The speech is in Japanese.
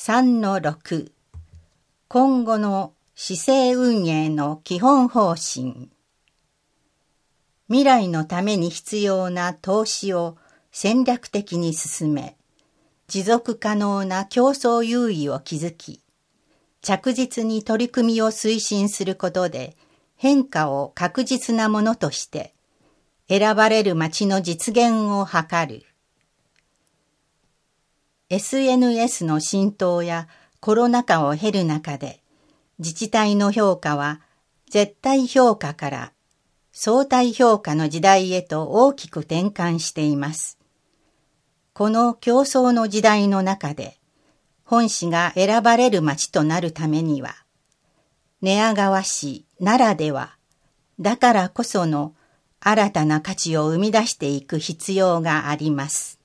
3-6 今後の市政運営の基本方針。未来のために必要な投資を戦略的に進め、持続可能な競争優位を築き、着実に取り組みを推進することで変化を確実なものとして、選ばれる街の実現を図る。SNS の浸透やコロナ禍を経る中で、自治体の評価は絶対評価から相対評価の時代へと大きく転換しています。この競争の時代の中で、本市が選ばれる街となるためには、寝屋川市ならでは、だからこその新たな価値を生み出していく必要があります。